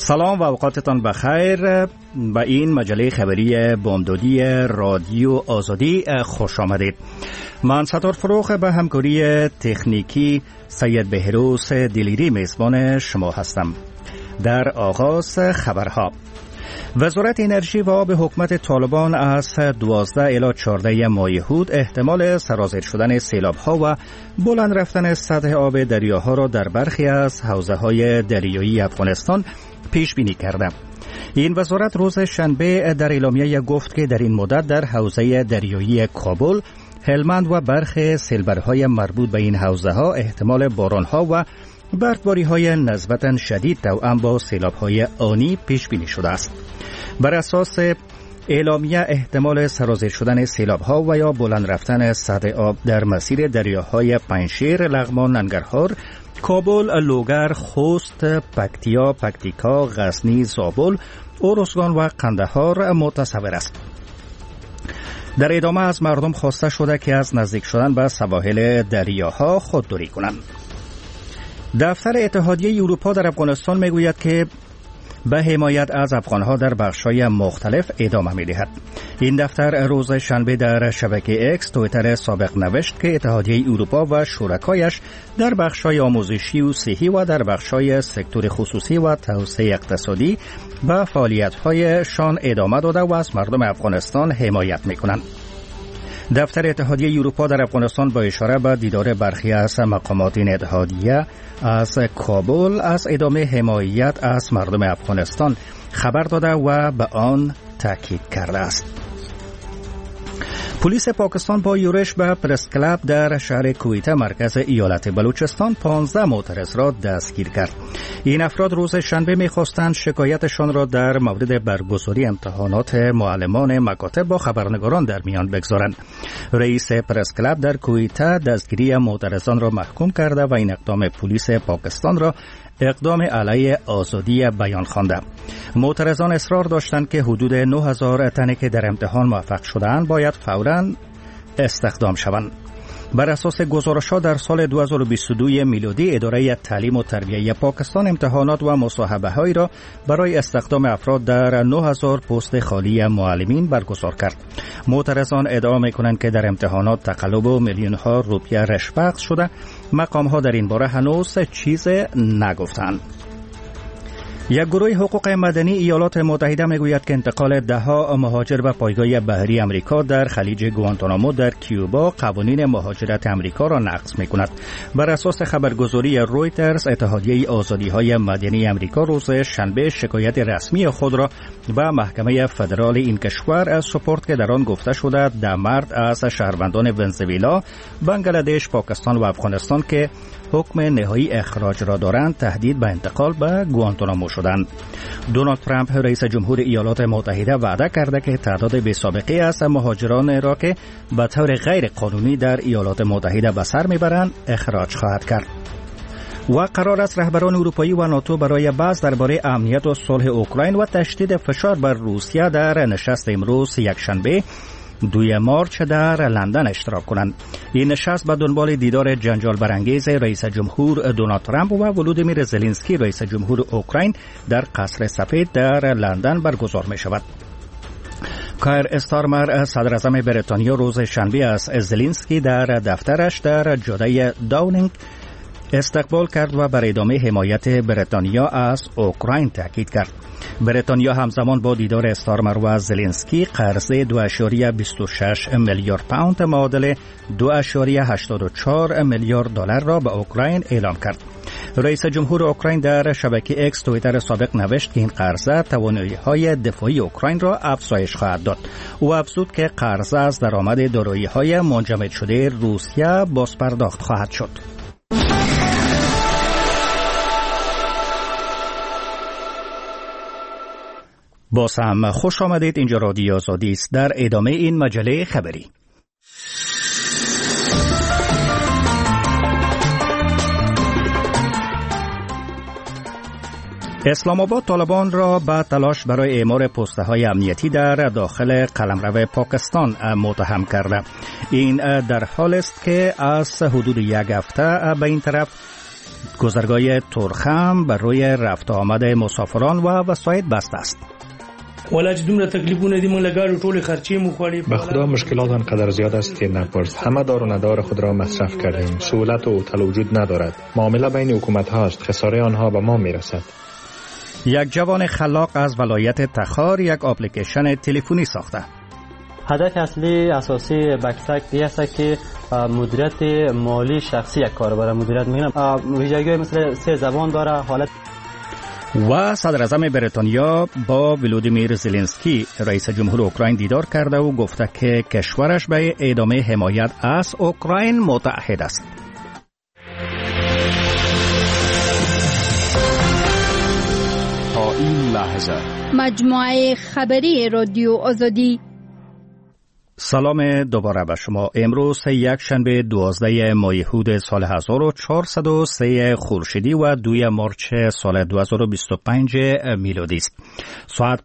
سلام و اوقاتتان بخیر. به این مجله خبری بامدادی رادیو آزادی خوش آمدید. من ستار فروخ به همکاری تکنیکی سید بهروز دلیری میزبان شما هستم. در آغاز خبرها: وزارت انرژی و آب حکومت طالبان از 12 الی 14 ماه هود احتمال سرازیر شدن سیلاب‌ها و بلند رفتن سطح آب دریاها را در برخی از حوزه‌های دریایی افغانستان پیش بینی کرده. این وزارت روز شنبه در اعلامیه گفت که در این مدت در حوزه دریایی کابل، هلمند و برخی سیلبرهای مربوط به این حوزه‌ها احتمال باران‌ها و برفباری‌های نسبتاً شدید توأم با سیلاب‌های آنی پیش بینی شده است. بر اساس اعلامیه احتمال سرازیر شدن سیلاب‌ها و یا بلند رفتن سطح آب در مسیر دریاهای پنجشیر، لغمان، ننگرهار، کابل، لوگر، خوست، پکتیا، پکتیکا، غزنی، زابل، ارزگان و قندهار متصور است. در ادامه از مردم خواسته شده که از نزدیک شدن به سواحل دریاها خودداری کنند. دفتر اتحادیه اروپا در افغانستان میگوید که به حمایت از افغانها در بخش‌های مختلف ادامه می‌دهد. این دفتر روز شنبه در شبکه اکس توییتر سابق نوشت که اتحادیه اروپا و شرکایش در بخش‌های آموزشی و صحی و در بخش‌های سکتور خصوصی و توسعه اقتصادی به فعالیت‌هایشان ادامه داده و از مردم افغانستان حمایت می‌کنند. دفتر اتحادیه اروپا در افغانستان با اشاره به دیدار برخی از مقامات این اتحادیه از کابل از ادامه حمایت از مردم افغانستان خبر داده و به آن تاکید کرده است. پلیس پاکستان با یورش به پرس کلاب در شهر کویته مرکز ایالت بلوچستان 15 معترض را دستگیر کرد. این افراد روز شنبه می‌خواستند شکایتشان را در مورد برگزاری امتحانات معلمان مکاتب با خبرنگاران در میان بگذارند. رئیس پرس کلاب در کویته دستگیری معترضان را محکوم کرده و این اقدام پلیس پاکستان را اقدام علیه آزادی بیان خوانده. معترضان اصرار داشتند که حدود 9000 تن که در امتحان موفق شدند باید فوراً استخدام شوند. بر اساس گزارش‌ها در سال 2022 میلادی اداره تعلیم و تربیه پاکستان امتحانات و مصاحبه‌هایی را برای استخدام افراد در 9000 پست خالی معلمین برگزار کرد. معترضان ادعا می‌کنند که در امتحانات تقلب و میلیون‌ها روپیه رشوه شده. مقام‌ها در این باره هنوز چیز نگفتند. یک گروه حقوق مدنی ایالات متحده میگوید که انتقال ده‌ها مهاجر به پایگاه بحری امریکا در خلیج گوانتانامو در کیوبا قوانین مهاجرت امریکا را نقض می‌کند. بر اساس خبرگزاری رویترز، اتحادیه آزادی‌های مدنی امریکا روز شنبه شکایت رسمی خود را به محکمه فدرال این کشور سپرد که در آن گفته شده 10 مرد از شهروندان ونزوئلا، بنگلادش، پاکستان و افغانستان که حکم نهایی اخراج را دارند تهدید به انتقال به گوانتانامو شدند. دونالد ترامپ رئیس جمهور ایالات متحده وعده کرده که تعداد بی‌سابقه از مهاجران را که به طور غیر قانونی در ایالات متحده به سر میبرند اخراج خواهد کرد. و قرار است رهبران اروپایی و ناتو برای بحث درباره امنیت و صلح اوکراین و تشدید فشار بر روسیه در نشست امروز یکشنبه 2 مارچ در لندن اشتراک کنند. این نشست به دنبال دیدار جنجال برانگیز رئیس جمهور دونالد ترامپ و ولودیمیر زلنسکی رئیس جمهور اوکراین در قصر سفید در لندن برگزار می شود. کایر استارمر صدر اعظم بریتانیا روز شنبه از زلنسکی در دفترش در جاده داونینگ استقبال کرد و بر ادامه حمایت بریتانیا از اوکراین تاکید کرد. بریتانیا همزمان با دیدار استارمر و زلنسکی قرض 2.26 میلیارد پوند معادل 2.84 میلیارد دلار را به اوکراین اعلام کرد. رئیس جمهور اوکراین در شبکه اکس توییتر سابق نوشت که این قرضه توانایی‌های دفاعی اوکراین را افزایش خواهد داد. او افزود که قرضه از درآمد دارایی‌های منجمد شده روسیه بازپرداخت خواهد شد. باز هم خوش آمدید. اینجا رادیو آزادی است. در ادامه این مجله خبری: اسلام آباد طالبان را به تلاش برای اعمار پست‌های امنیتی در داخل قلمرو پاکستان متهم کرده. این در حال است که از حدود یک هفته به این طرف گذرگاه تورخم بر روی رفت آمد مسافران و وسایط بسته است. به خدا مشکلات آنقدر زیاد است که نپرس. همه دار و ندار خود را مصرف کردیم. سهولت و هتل وجود ندارد. معامله بین حکومت هاست. خساره آنها به ما میرسد. یک جوان خلاق از ولایت تخار یک اپلیکیشن تلفنی ساخته. هدف اصلی اساسی بکسک دی است که مدیریت مالی شخصی یک کاربر مدیریت میکنه. ویژگی مثل 3 زبان داره. حالت و صدر اعظم بریتانیا با ولودیمیر زلنسکی رئیس جمهور اوکراین دیدار کرده و گفته که کشورش به ادامه حمایت از اوکراین متعهد است. تا این لحظه مجموعه خبری رادیو آزادی. سلام دوباره به شما. امروز یک شنبه 12 ماه هود سال 1403 خورشیدی و 2 مارچ سال 2025 میلادی است. ساعت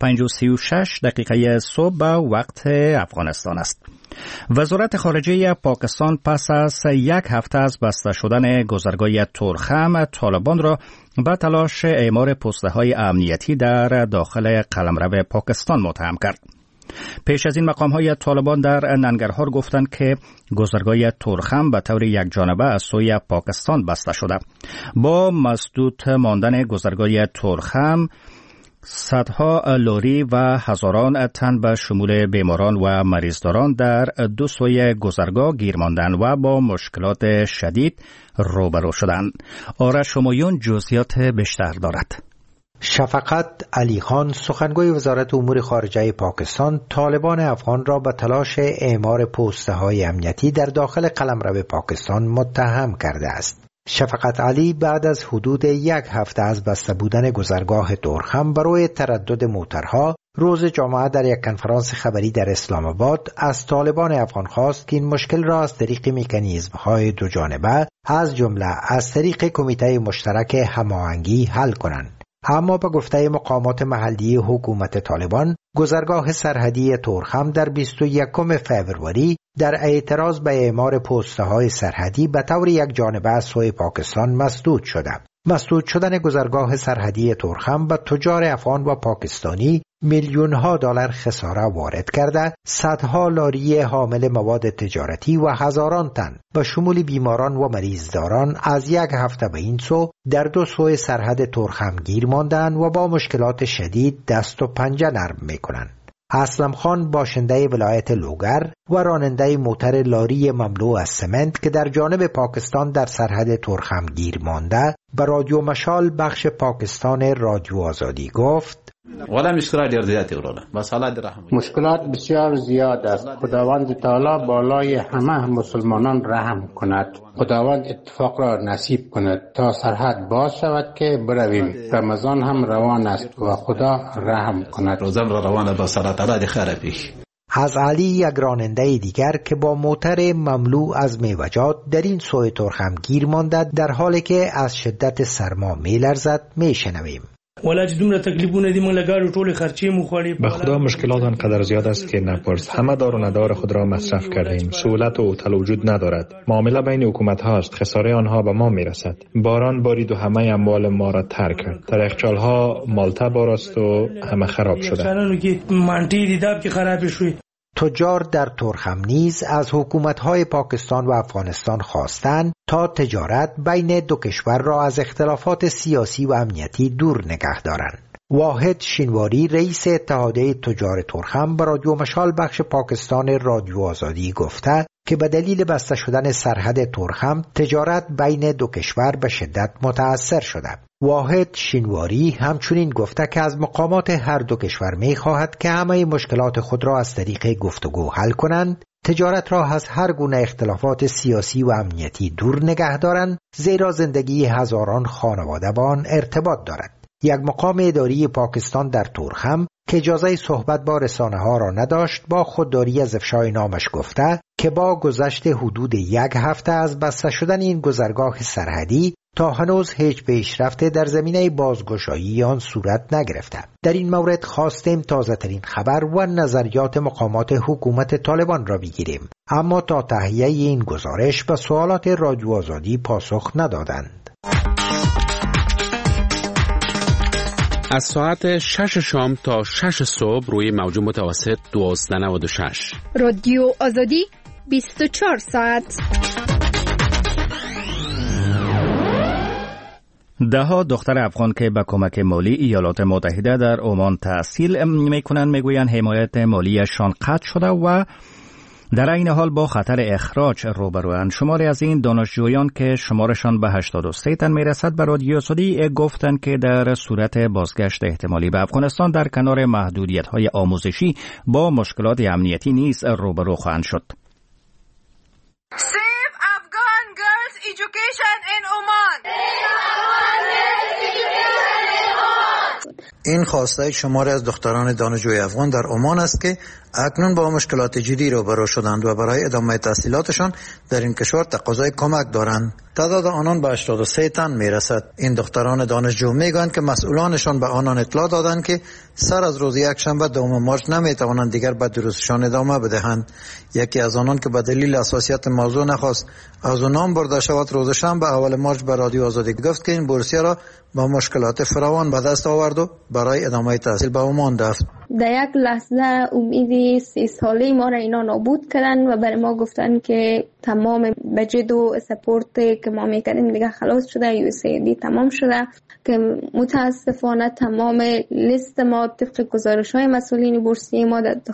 5:36 صبح به وقت افغانستان است. وزارت خارجه پاکستان پس از یک هفته از بسته شدن گذرگاه تورخم طالبان را به تلاش اعمار پسته‌های امنیتی در داخل قلمرو پاکستان متهم کرد. پیش از این مقام‌های طالبان در ننگرهار گفتند که گذرگاه تورخم به طور یک جانبه از سوی پاکستان بسته شده. با مسدود ماندن گذرگاه تورخم صدها لاری و هزاران تن به شمول بیماران و مریضداران در دو سوی گذرگاه گیر ماندند و با مشکلات شدید روبرو شدند. آرش همایون جزئیات بیشتر دارد. شفقت علی خان سخنگوی وزارت امور خارجه پاکستان طالبان افغان را به تلاش اعمار پسته‌های امنیتی در داخل قلمرو پاکستان متهم کرده است. شفقت علی بعد از حدود یک هفته از بسته بودن گذرگاه تورخم برای تردد موترها روز جمعه در یک کنفرانس خبری در اسلام آباد از طالبان افغان خواست که این مشکل را از طریق مکانیزم‌های دو جانبه از جمله از طریق کمیته مشترک هماهنگی حل کنند. اما به گفته مقامات محلی حکومت طالبان گذرگاه سرحدی تورخم در 21 فوریه در اعتراض به اعمار پسته‌های سرحدی به طور یک جانبه از سوی پاکستان مسدود شده. مسدود شدن گذرگاه سرحدی تورخم به تجار افغان و پاکستانی میلیون‌ها دلار خساره وارد کرده، صدها لاری حامل مواد تجارتی و هزاران تن به شمول بیماران و مریضداران از یک هفته به این سو در دو سوی سرحد تورخم گیر ماندند و با مشکلات شدید دست و پنجه نرم می‌کنند. اسلم خان باشنده ولایت لوگر و راننده موتر لاری مملو از سمنت که در جانب پاکستان در سرحد تورخم گیر مانده به رادیو مشال بخش پاکستان رادیو آزادی گفت مشکلات بسیار زیاد است. خداوند تعالی بالای همه مسلمانان رحم کند. خداوند اتفاق را نصیب کند تا سرحد باز شود که برویم. رمضان هم روان است و خدا رحم کند. روزم را روان با صلات علی خیر پیش. از علی یک راننده دیگر که با موتر مملو از میوجات در این سوی تورخم گیر مانده در حالی که از شدت سرما میلرزد میشنویم. به خدا مشکلات آنقدر زیاد است که نپرس. همه دار و ندار خود را مصرف کردیم. سهولت و هتل وجود ندارد. معامله بین حکومت هاست. خساره آنها به ما میرسد. باران بارید و همه اموال ما را ترک کرد. در یخچال‌ها مالته باراست و همه خراب شده. تجار در تورخم نیز از حکومت‌های پاکستان و افغانستان خواستند تا تجارت بین دو کشور را از اختلافات سیاسی و امنیتی دور نگه دارند. واحد شینواری رئیس اتحادیه تجار تورخم به رادیو مشال بخش پاکستان رادیو آزادی گفته که به دلیل بسته شدن سرحد تورخم تجارت بین دو کشور به شدت متاثر شده. واحد شینواری همچنین گفته که از مقامات هر دو کشور می خواهد که همه مشکلات خود را از طریق گفتگو حل کنند، تجارت را از هر گونه اختلافات سیاسی و امنیتی دور نگه دارند، زیرا زندگی هزاران خانواده با آن ارتباط دارد. یک مقام اداری پاکستان در تورخم که اجازه صحبت با رسانه ها را نداشت با خودداری از افشای نامش گفته که با گذشت حدود یک هفته از بسته شدن این گذرگاه سرحدی تا هنوز هیچ پیشرفت در زمینه بازگشایی آن صورت نگرفته. در این مورد خواستیم تازه ترین خبر و نظریات مقامات حکومت طالبان را بگیریم، اما تا تهیه این گزارش به سوالات رادیو آزادی پاسخ ندادند. از ساعت 6 شام تا 6 صبح روی موج متوسط 1296. رادیو آزادی 24 ساعت. دهها دختر افغان که به کمک مالی ایالات متحده در عمان تحصیل میکنند میگویند حمایت مالیشان قطع شده و در این حال با خطر اخراج روبروند. شماری از این دانشجویان که شمارشان به 83 تن میرسد به رادیو آزادی گفتند که در صورت بازگشت احتمالی به افغانستان در کنار محدودیت‌های آموزشی با مشکلات امنیتی نیز روبرو خواهند شد. Save Afghan girls' education in Oman. این خواسته شماری از دختران دانشجوی افغان در عمان است که اکنون با مشکلات جدی روبرو شدند و برای ادامه تحصیلاتشان در این کشور تقاضای کمک دارند. تعداد آنان به 83 تن میرسد. این دختران دانشجو میگویند که مسئولانشان به آنان اطلاع دادند که سر از روز یکشنبه دوم مارچ نمیتوانند دیگر به دروسشان ادامه بدهند. یکی از آنان که به دلیل حساسیت موضوع نخواست از او نام برده شود روز شنبه اول مارچ به رادیو آزادی گفت که این بورسیه را با مشکلات فراوان به دست آورد و برای ادامه تحصیل به عمان رفت. در یک لحظه امید 3 ساله ما را اینا نابود کردن و برای ما گفتن که تمام بجت و سپورت که ما میکردیم دیگه خلاص شده، USAID تمام شده، که متاسفانه تمام لیست ما طبق گزارش‌های مسئولین بورسیه ما در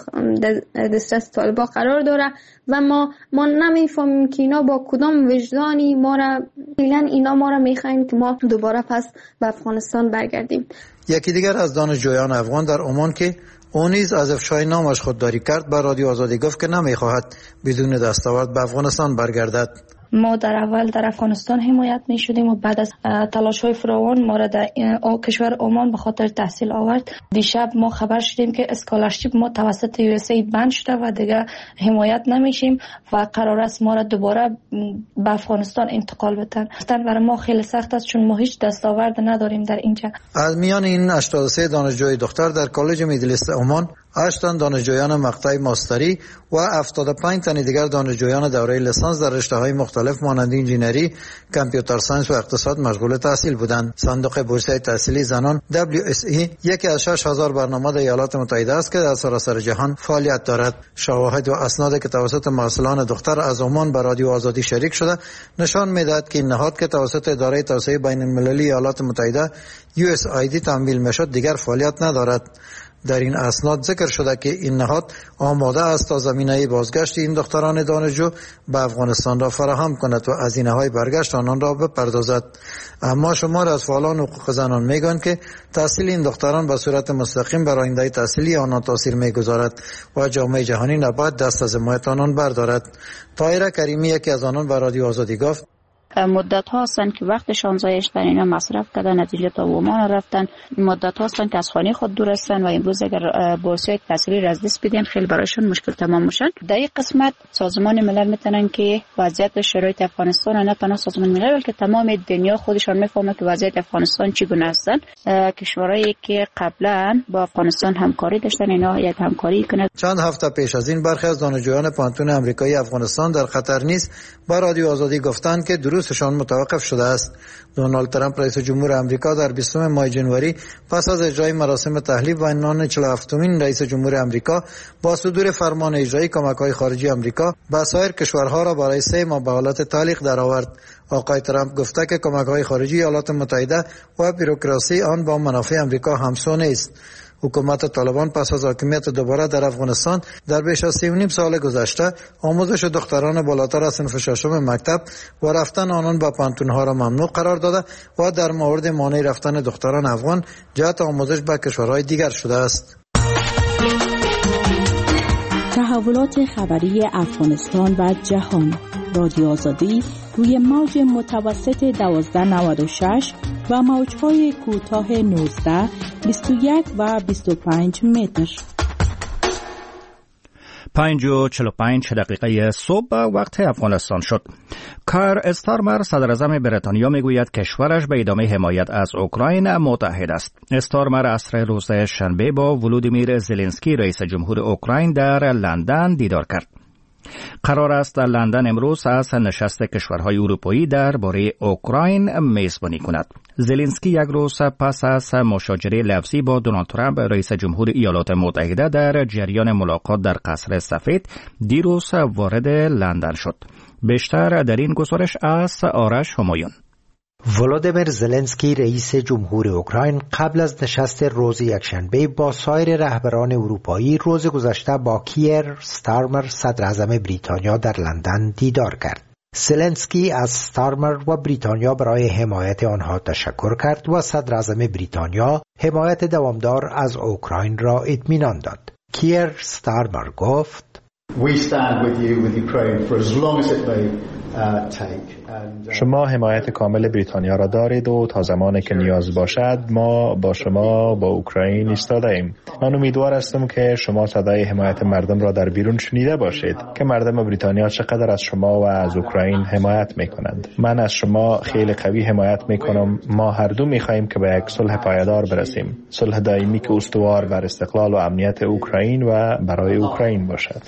دسترس طالبا قرار داره و ما نمیفهمیم که اینا با کدام وجدانی ما را اینا ما را میخواین که ما دوباره پس به افغانستان برگردیم. یکی دیگر از دانشجویان افغان در عمان که اون نیز از افشای نامش خودداری کرد به رادیو آزادی گفت که نمیخواهد بدون دستاورد به افغانستان برگردد. ما در اول در افغانستان حمایت می شدیم و بعد از تلاش‌های فراوان ما را در کشور عمان به خاطر تحصیل آورد. دیشب ما خبر شدیم که اسکالرشیپ ما توسط USAID بند شده و دیگه حمایت نمیشیم و قرار است ما را دوباره به افغانستان انتقال بدن. برای ما خیلی سخت است چون ما هیچ دستاورد نداریم در اینجا. از میان این 83 دانشجوی دختر در کالج میدلست عمان 8 تن دانشجویان مقطع ماستری و 75 تن دیگر دانشجویان دوره لیسانس در رشته‌های مختلف مانند انجینری، کامپیوتر ساینس و اقتصاد مشغول تحصیل بودند. صندوق بورسیه تحصیلی زنان WSE یکی از 6000 برنامه در ایالات متحده است که در سراسر جهان فعالیت دارد. شواهد و اسنادی که توسط مسئولان دختر از عمان به رادیو آزادی شریک شده نشان می‌دهد که این نهاد که توسط اداره توسعه بین‌المللی ایالات متحده USAID تمویل می‌شد دیگر فعالیت ندارد. در این اسناد ذکر شده که این نهاد آماده است تا زمینه بازگشت این دختران دانشجو به افغانستان را فراهم کند و هزینه‌های برگشت آنان را بپردازد. اما شمار از فعالان حقوق زنان میگویند که تحصیل این دختران به صورت مستقیم بر آینده تحصیلی آنان تاثیر میگذارد و جامعه جهانی نباید دست از حمایت آنان بردارد. طاهره کریمی یکی از آنان به رادیو آزادی گفت مدت ها هستند که وقتشان ضایع شدن، اینا مصرف کردن، نتیجه تا عمان رفتن. مدت ها هستند که از خانه خود دور هستند و امروز اگر بورسیه تحصیلی را از دست بدن خیلی برایشان مشکل تمام میشن. در این قسمت سازمان ملل میتونن که وضعیت شرایط افغانستان نه تنها سازمان ملل بلکه تمام دنیا خودشان میفهمه که وضعیت افغانستان چگونه هستن. کشورهایی که قبلا با افغانستان همکاری داشتن اینا یک همکاری کنند. چند هفته پیش از این برخی از دانشجویان پانتون آمریکایی افغانستان در خطر نیست با رادیو آزادی گفتند که دروسشان متوقف شده است. دونالد ترامپ رئیس جمهور آمریکا در 20 ماه ژانویه پس از اجرای مراسم تحلیف و عنوان 47مین رئیس جمهور آمریکا با صدور فرمان اجرایی کمک‌های خارجی آمریکا به سایر کشورها را برای 3 ماه به حالت تعلیق درآورد. آقای ترامپ گفته که کمک‌های خارجی ایالات متحده و بوروکراسی آن با منافع آمریکا همسو نیست. حکومت طالبان پس از حاکمیت دوباره در افغانستان در بیش از 3.5 سال گذشته آموزش دختران بالاتر از صنف 6 مکتب و رفتن آنان به پانتون‌ها را ممنوع قرار داده و در مورد مانع رفتن دختران افغان جهت آموزش به کشورهای دیگر شده است. تحولات خبری افغانستان و جهان. رادیو آزادی روی موج متوسط 1296 و موج‌های کوتاه 19، 21 و 25 متر. 5:45 دقیقه صبح وقت افغانستان شد. کار استارمر صدراعظم بریتانیا میگوید کشورش به ادامه حمایت از اوکراین متحد است. استارمر عصر روز شنبه با ولودیمیر زلنسکی رئیس جمهور اوکراین در لندن دیدار کرد. قرار است لندن امروز از نشست کشورهای اروپایی درباره اوکراین میزبانی کند. زلنسکی یک روز پس از مشاجره لفظی با دونالد ترامپ رئیس جمهور ایالات متحده در جریان ملاقات در قصر سفید دیروز وارد لندن شد. بیشتر در این گزارش از آرش همایون. ولادیمیر زلنسکی رئیس جمهور اوکراین قبل از نشست روز یکشنبه با سایر رهبران اروپایی روز گذشته با کیر ستارمر صدر اعظم بریتانیا در لندن دیدار کرد. زلنسکی از ستارمر و بریتانیا برای حمایت آنها تشکر کرد و صدر اعظم بریتانیا حمایت دوامدار از اوکراین را اطمینان داد. کیر ستارمر گفت: We stand with you with Ukraine for as long as it may take. شما حمایت کامل بریتانیا را دارید و تا زمانی که نیاز باشد ما با شما با اوکراین ایستاده ایم. من امیدوار هستم که شما صدای حمایت مردم را در بیرون شنیده باشید که مردم بریتانیا چقدر از شما و از اوکراین حمایت میکنند. من از شما خیلی قوی حمایت میکنم. ما هر دو میخواهیم که به یک صلح پایدار برسیم، صلح دائمی که استوار بر استقلال و امنیت اوکراین و برای اوکراین باشد.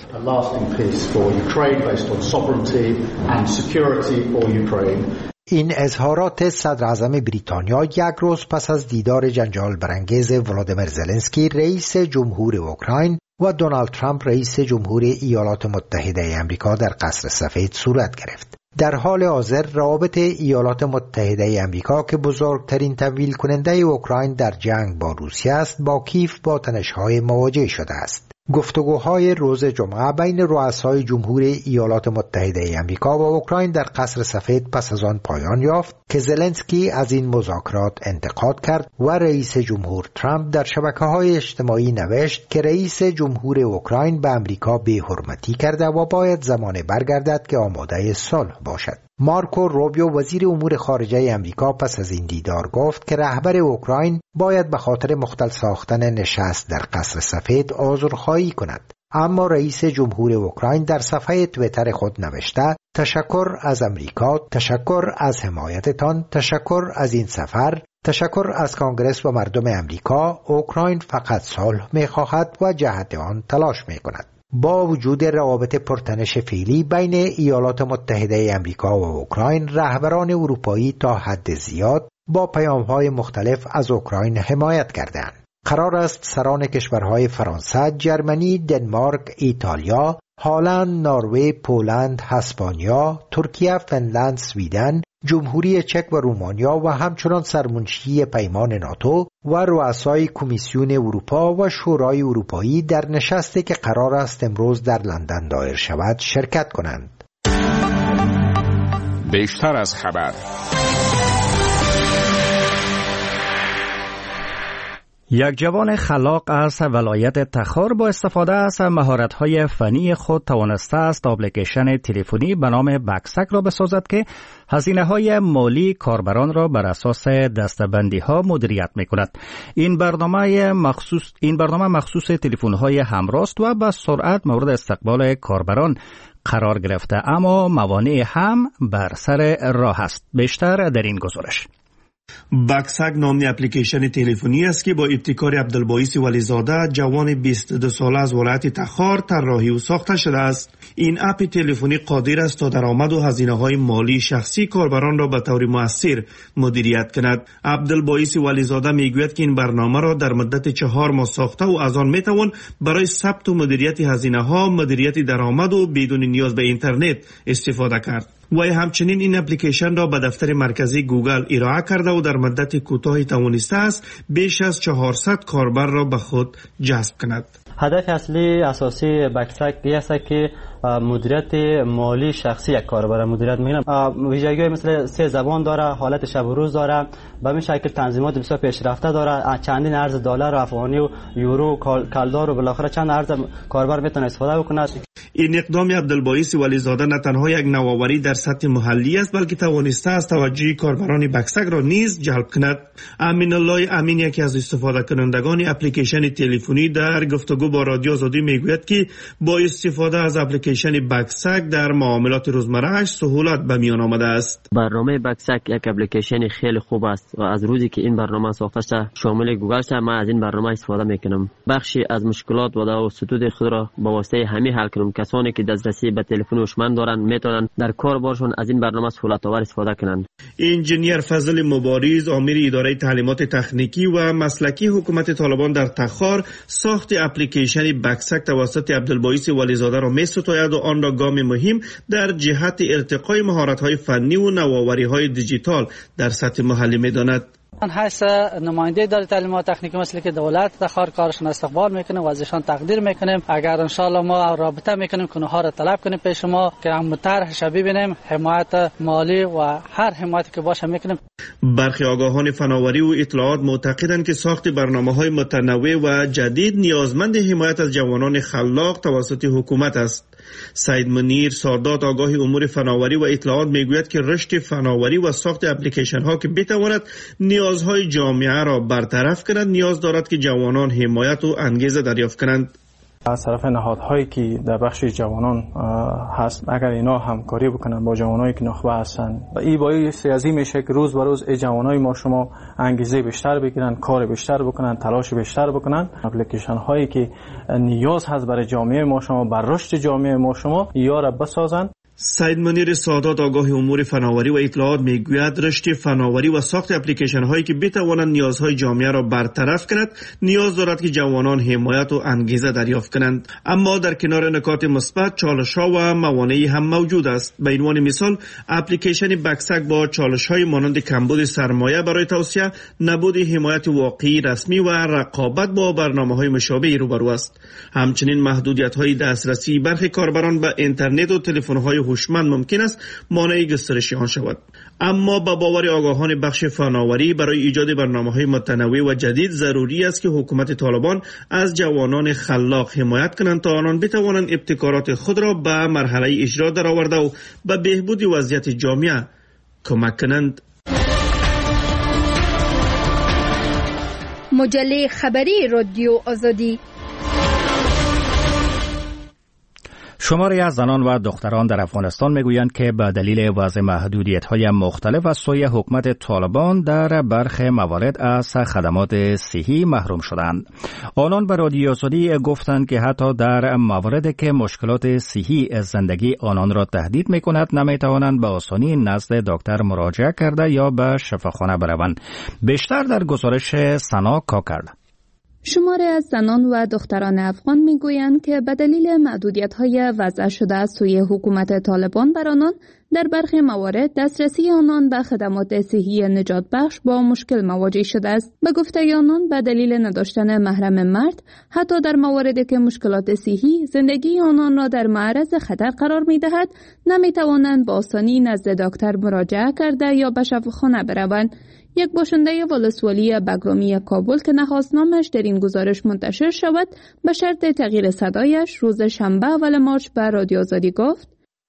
این اظهارات صدر اعظم بریتانیا یک روز پس از دیدار جنجال برانگیز ولادیمیر زلنسکی رئیس جمهور اوکراین و دونالد ترامپ رئیس جمهور ایالات متحده آمریکا در قصر سفید صورت گرفت. در حال حاضر روابط ایالات متحده آمریکا که بزرگترین تمویل کننده اوکراین در جنگ با روسیه است با کیف با تنش‌های مواجه شده است. گفتگوهای روز جمعه بین رؤسای جمهور ایالات متحده آمریکا و اوکراین در قصر سفید پس از آن پایان یافت که زلنسکی از این مذاکرات انتقاد کرد و رئیس جمهور ترامپ در شبکه‌های اجتماعی نوشت که رئیس جمهور اوکراین به آمریکا بی‌حرمتی کرده و باید زمانی برگردد که آماده صلح باشد. مارکو روبیو وزیر امور خارجه آمریکا پس از این دیدار گفت که رهبر اوکراین باید به خاطر مختل ساختن نشست در قصر سفید عذرخواهی کند. اما رئیس جمهور اوکراین در صفحه توییتر خود نوشته: تشکر از آمریکا، تشکر از حمایتتان، تشکر از این سفر، تشکر از کانگرس و مردم آمریکا. اوکراین فقط صلح می‌خواهد و جهت آن تلاش می‌کند. با وجود روابط پرتنش فعلی بین ایالات متحده آمریکا و اوکراین، رهبران اروپایی تا حد زیاد با پیام‌های مختلف از اوکراین حمایت کردند. قرار است سران کشورهای فرانسه، جرمنی، دنمارک، ایتالیا، هلند، نروژ، پولند، اسپانیا، ترکیه، فنلند، سویدن، جمهوری چک و رومانیا و همچنان سرمنشی پیمان ناتو و رؤسای کمیسیون اروپا و شورای اروپایی در نشستی که قرار است امروز در لندن دایر شود شرکت کنند. بیشتر از خبر. یک جوان خلاق از ولایت تخار با استفاده از مهارت‌های فنی خود توانسته است اپلیکیشن تلفنی به نام بکسک را بسازد که هزینه‌های مالی کاربران را بر اساس دسته‌بندی‌ها مدیریت می‌کند. این برنامه مخصوص تلفن‌های همراه است و به سرعت مورد استقبال کاربران قرار گرفته، اما موانع هم بر سر راه است. بیشتر در این گزارش. بکسک نامنی اپلیکیشن تلفنی است که با ابتکار عبدالبایس ولیزاده جوان 22 ساله از ولایت تخار طراحی و ساخته شده است. این اپ تلفنی قادر است تا درآمد و هزینه‌های مالی شخصی کاربران را به طور مؤثر مدیریت کند. عبدالبایس ولیزاده میگوید که این برنامه را در مدت 4 ماه ساخته و از آن میتوان برای ثبت و مدیریت هزینه‌ها، مدیریت درآمد و بدون نیاز به اینترنت استفاده کرد. و همچنین این اپلیکیشن را به دفتر مرکزی گوگل ارائه کرده و در مدت کوتاهی توانسته است بیش از 400 کاربر را به خود جذب کند. هدف اصلی اساسی بکسک است که مدیریت مالی شخصی یک کاربر مدیریت می‌کنه. ویژگی‌های مثل 3 زبان داره، حالت شب و روز داره، به این شکل تنظیمات بسیار پیشرفته داره، چندین ارز دلار و افغانی و یورو کالدار و بالاخره چند ارز کاربر میتونه استفاده بکنه. این اقدام عبدالبایس ولیزاده نه تنها یک نوآوری در سطح محلی است بلکه توانسته است توجه کاربران بکسک را نیز جلب کند. امین الله امین یکی از استفاده کنندگان اپلیکیشن تلفنی در گفتگو با رادیو آزادی میگوید که با استفاده از اپلیکیشن بکسک در معاملات روزمره‌اش سهولت به میان آمده است. برنامه بکسک یک اپلیکیشن خیلی خوب است و از روزی که این برنامه ساخته شده شامل گوگل شده من از این برنامه استفاده میکنم. بخشی از مشکلات و سطوح خود را با واسطه همین حل کردم که کسانی که دسترسی به تلفن هوشمند دارند میتونن در کار بارشون از این برنامه سهولت‌آور استفاده کنند. انجینیر فضل مبارز، آمر اداره تعلیمات تکنیکی و مسلکی حکومت طالبان در تخار، ساخت اپلیکیشن بکسک توسط عبدالباعث ولیزاده را می‌ستاید و آن را گام مهم در جهت ارتقای مهارت‌های فنی و نوآوری‌های دیجیتال در سطح محلی می‌داند. من حیث نماینده اداره تعلیمات تکنیکی مسلکی دولت تخار کارشون استقبال میکنیم و ازشان تقدیر میکنیم. اگر انشالله ما رابطه میکنیم که اونها را طلب کنیم پیش ما که هم طرحش ببینیم، حمایت مالی و هر حمایتی که باشه میکنیم. برخی آگاهان فناوری و اطلاعات معتقدند که ساخت برنامه‌های متنوع و جدید نیازمند حمایت از جوانان خلاق توسط حکومت است. سید منیر سادات، آگاه امور فناوری و اطلاعات، میگوید که رشد فناوری و ساخت اپلیکیشن ها که بتواند نیازهای جامعه را برطرف کند نیاز دارد که جوانان حمایت و انگیزه دریافت کنند. از طرف نهادهایی که در بخش جوانان هست، اگر اینا همکاری بکنن با جوانایی که نخبه هستن، این باعث از این میشه که روز به روز جوانای ما شما انگیزه بیشتر بگیرن، کار بیشتر بکنن، تلاش بیشتر بکنن. اپلیکیشن هایی که نیاز هست برای جامعه ما شما، بر رشد جامعه ما شما، یا را بسازن. سید منیر سادات، آگاه امور فناوری و اطلاعات، میگوید رشد فناوری و ساخت اپلیکیشن هایی که بتوانند نیازهای جامعه را برطرف کند نیاز دارد که جوانان حمایت و انگیزه دریافت کنند. اما در کنار نکات مثبت، چالش ها و موانعی هم موجود است. به عنوان مثال، اپلیکیشن بکسک با چالش های مانند کمبود سرمایه برای توسعه، نبود حمایت واقعی رسمی و رقابت با برنامه‌های مشابه روبرو است. همچنین محدودیت های دسترسی برخی کاربران به اینترنت و تلفن‌های هوشمند ممکن است مانع گسترش آن شود. اما با باور آگاهان بخش فناوری، برای ایجاد برنامه‌های متنوع و جدید ضروری است که حکومت طالبان از جوانان خلاق حمایت کنند تا آنان بتوانند ابتکارات خود را به مرحله اجرا درآورده و به بهبود وضعیت جامعه کمک کنند. مجله خبری رادیو آزادی. شماری از زنان و دختران در افغانستان میگویند که به دلیل وضع محدودیت‌های مختلف از سوی حکومت طالبان در برخی موارد از خدمات صحی محروم شدند. آنان به رادیو آزادی گفتند که حتی در مواردی که مشکلات صحی از زندگی آنان را تهدید می‌کند نمی‌توانند به آسانی نزد دکتر مراجعه کرده یا به شفاخانه بروند. بیشتر در گزارش سنا کاکرد. شماری از زنان و دختران افغان میگویند که به دلیل محدودیت‌های وضع شده از سوی حکومت طالبان بر آنان در برخی موارد دسترسی آنان به خدمات صحی نجات بخش با مشکل مواجه شده است. به گفته آنان به دلیل نداشتن محرم مرد، حتی در مواردی که مشکلات صحی زندگی آنان را در معرض خطر قرار می‌دهد، نمی‌توانند با آسانی نزد دکتر مراجعه کرده یا به شفاخانه بروند. یک باشنده ولسوالی بگرامی کابل که نخواست نامش در این گزارش منتشر شود، به شرط تغییر صدایش روز شنبه اول مارچ به رادیو آزادی گفت: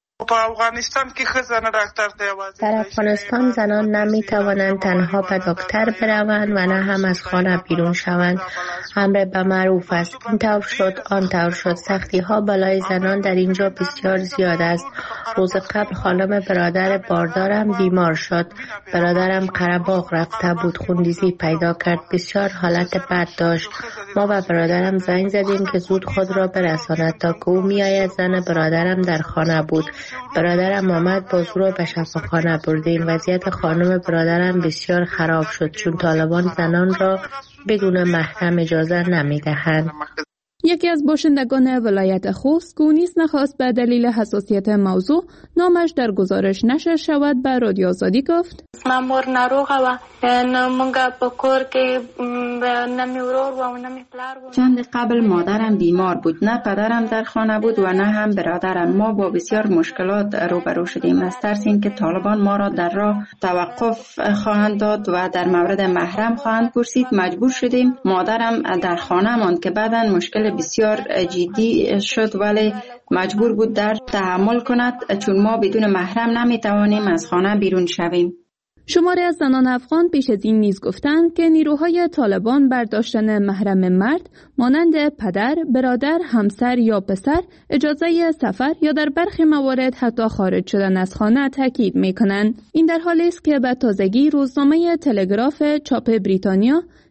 در افغانستان زنان نمی توانند تنها به دکتر بروند و نه هم از خانه بیرون شوند. امر به معروف است. این طور شد آن طور شد. سختی ها بالای زنان در اینجا بسیار زیاد است. روز قبل خانم برادر باردارم بیمار شد. برادرم قره‌باغ رفته بود، خونریزی پیدا کرد، بسیار حالت بد داشت. ما و برادرم زنگ زدیم که زود خود را برساند تا که او میآید. زن برادرم در خانه بود. برادرم آمد، بازو را به شفاخانه بردیم. وضعیت خانم برادرم بسیار خراب شد چون طالبان زنان را بدون محرم اجازه نمیدهند. یکی از باشندگان ولایت خوست که نیز نخواست به دلیل حساسیت موضوع نامش در گزارش نشر شود به رادیو آزادی گفت: من مور ناروغه و منگا بکور که نمی ورور و نمی پلار بود. چند قبل مادرم بیمار بود، نه پدرم در خانه بود و نه هم برادرم. ما با بسیار مشکلات روبرو شدیم. از ترس اینکه طالبان ما را در راه توقف خواهند داد و در مورد محرم خواهند پرسید مجبور شدیم مادرم در خانه ماند که بعداً مشکل بسیار جدی شد، ولی مجبور بود در تحمل کند چون ما بدون محرم نمیتوانیم از خانه بیرون شویم. شماری از زنان افغان پیش از این نیز گفتند که نیروهای طالبان برداشتن محرم مرد مانند پدر، برادر، همسر یا پسر اجازه سفر یا در برخی موارد حتی خارج شدن از خانه تاکید می‌کنند. این در حالی است که به تازگی روزنامه تلگراف چاپ بریتانیا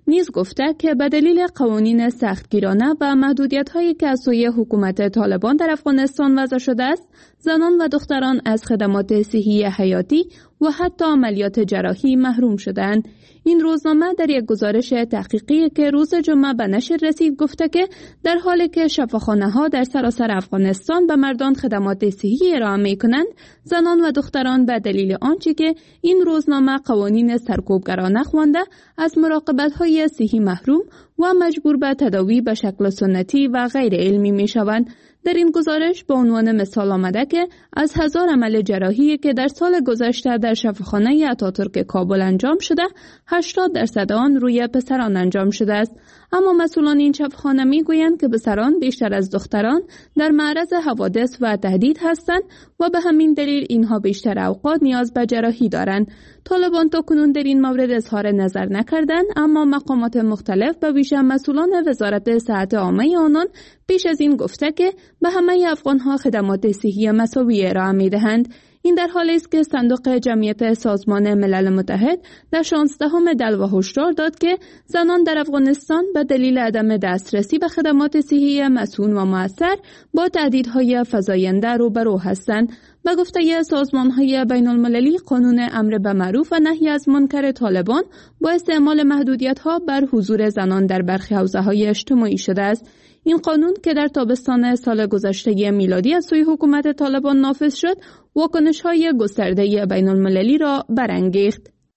نیز گفته که به دلیل قوانین سختگیرانه و محدودیت‌هایی که از سوی حکومت طالبان در افغانستان وضع شده است، زنان و دختران از خدمات صحی حیاتی و حتی عملیات جراحی محروم شدند. این روزنامه در یک گزارش تحقیقی که روز جمعه به نشر رسید گفته که در حالی که شفاخانه‌ها در سراسر افغانستان به مردان خدمات صحی ارائه می‌کنند، زنان و دختران به دلیل آنچه که این روزنامه قوانین سرکوبگرانه خوانده از مراقبت‌های صحی محروم و مجبور به تداوی به شکل سنتی و غیر علمی می‌شوند. در این گزارش به عنوان مثال آمده که از 1000 عمل جراحی که در سال گذشته در شفاخانه اتاتورک کابل انجام شده، 80% آن روی پسران انجام شده است. اما مسئولان این شفاخانه میگویند که پسران بیشتر از دختران در معرض حوادث و تهدید هستند و به همین دلیل اینها بیشتر اوقات نیاز به جراحی دارند. طالبان تاکنون در این مورد اظهار نظر نکردند، اما مقامات مختلف به ویژه مسئولان وزارت صحت عامه آنان پیش از این گفته که به همه افغانها خدمات صحی مساوی ارائه می‌دهند. این در حالی است که صندوق جمعیت سازمان ملل متحد در 16 دلو هشدار داد که زنان در افغانستان به دلیل عدم دسترسی به خدمات صحی مسئول و مؤثر با تهدیدهای فزاینده روبرو هستند. به گفته سازمان‌های بین‌المللی، قانون امر به معروف و نهی از منکر طالبان با استعمال محدودیت‌ها بر حضور زنان در برخی حوزه‌های اجتماعی شده است. این قانون که در تابستان سال گذشته میلادی از سوی حکومت طالبان نافذ شد، واکنش‌های گسترده بین‌المللی را برانگیخت.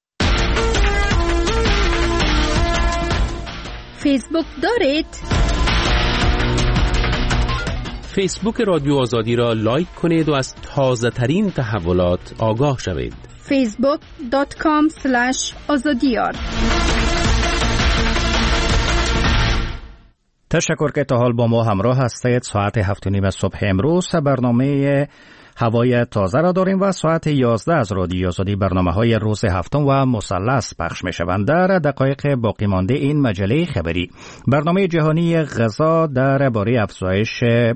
فیسبوک دارید؟ فیسبوک رادیو آزادی را لایک کنید و از تازه ترین تحولات آگاه شوید. facebook.com/azadiyar. تشکر که تا حال با ما همراه هستید. ساعت 7:30 صبح امروز برنامه هوای تازه را داریم و ساعت 11 از رادیو آزادی برنامه‌های روز هفتم و مثلث پخش می‌شوند. در دقایق باقی مانده این مجله خبری برنامه جهانی غذا درباره افزایش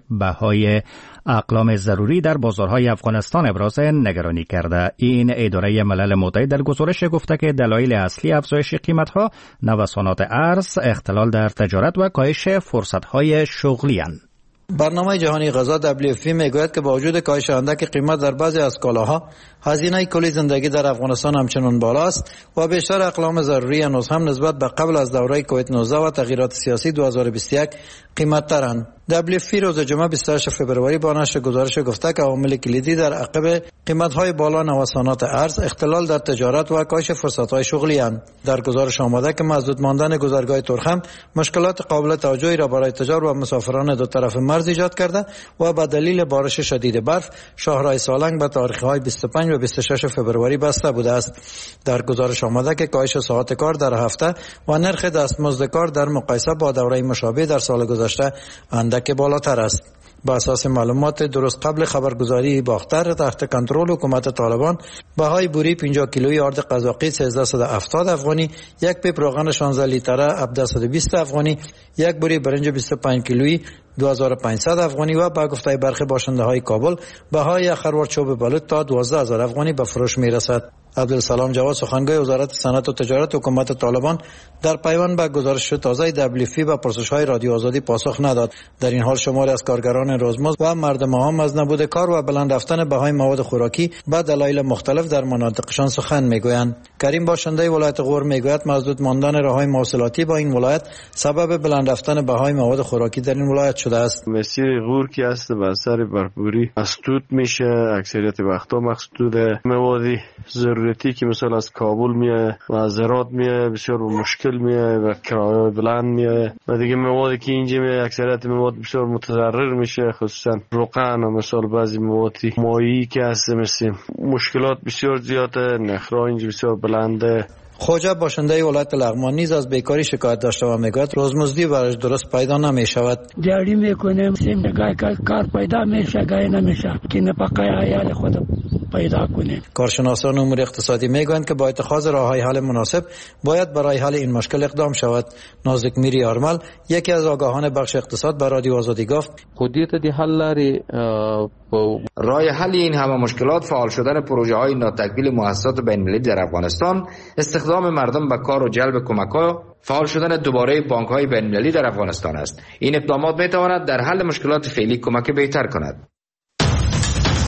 بهای اقلام ضروری در بازارهای افغانستان ابراز نگرانی کرده. این اداره ملل متحد در گزارش گفته که دلایل اصلی افزایش قیمت‌ها نوسانات ارز، اختلال در تجارت و کاهش فرصت‌های شغلی اند. برنامه جهانی غذا WFP میگوید که با وجود کاهش اندک قیمت در بعضی از کالاها، هزینه کلی زندگی در افغانستان همچنان بالا است و بیشتر اقلام ضروری هنوز هم نسبت به قبل از دوره کووید 19 و تغییرات سیاسی 2021 قیمت ترند. WFP روز جمعه 28 فوریه با نشر گزارش گفته که عوامل کلیدی در عقب قیمت‌های بالا نوسانات ارز، اختلال در تجارت و کاهش فرصت‌های شغلی اند. در گزارش آمده که مسدود ماندن گذرگاه ترخم مشکلات قابل توجهی را برای تجار و مسافران دو طرف مرز ایجاد کرده و به دلیل بارش شدید برف شاهراه سالنگ به تاریخ‌های 25 و 26 فوریه بسته بوده است. در گزارش آمده که کاهش ساعات کار در هفته و نرخ دستمزد کار در مقایسه با دوره مشابه در سال گذشته اندک بالاتر است. با اساس معلومات درست قبل خبرگزاری باختر تحت کنترل حکومت طالبان، بهای بوری 50 کیلویی آرد قزاقی 1370 افغانی، یک پیپ روغن 16 لیتره 1720 افغانی، یک بوری برنج 25 کیلویی 2500 افغانی و با گفته برخی باشنده های کابل بهای خروار چوب بلوط تا 12000 افغانی به فروش میرسد. عبدالسلام جواد، سخنگوی وزارت صنعت و تجارت حکومت طالبان، در پیوند به گزارش تازه WFP و پرسش‌های رادیو آزادی پاسخ نداد. در این حال شماری از کارگران روزمزد و مردم عام از نبود کار و بلند رفتن بهای مواد خوراکی به دلایل مختلف در مناطقشان سخن میگویند. کریم باشنده ولایت غور میگوید مسدود ماندن راههای مواصلاتی با این ولایت سبب بلند رفتن بهای مواد خوراکی در این ولایت شده است. مسیر غور که است به اثر برفوری مسدود میشه، اکثریت وقتا مسدود موادی ضرورتی که مثلا از کابل میاد و از هرات میاد بسیار مشکل میاد و کرایه بلند میاد و دیگه موادی که اینجا میاد اکثریت مواد بسیار متضرر میشه، خصوصا روغن و مثلا بعضی موادی مایی که هست مثل مشکلات بسیار زیاده، نرخ‌ها اینجا بسیار بلنده. خوجه باشنده ولایت لغمان نیز از بیکاری شکایت داشته و میگوید روزمزدی برایش درست پیدا نمیشود. دیاری میکنیم سیم گای کار پیدا میشه گای نمیشه که نفقه عیال خود پیدا کنیم. کارشناسان امور اقتصادی میگویند که با اتخاذ راههای حل مناسب باید برای حل این مشکل اقدام شود. نازک میری آرمل یکی از آگاهان بخش اقتصاد به رادیو آزادی گفت خودیت دی حل لري راه حل این همه مشکلات فعال شدن پروژه های ناتکمیل مؤسسات بین‌المللی در افغانستان، استخدام مردم به کار و جلب کمک‌ها، فعال شدن دوباره بانک‌های بین‌المللی در افغانستان است. این اقدامات می‌تواند در حل مشکلات فعلی کمک بهتر کند.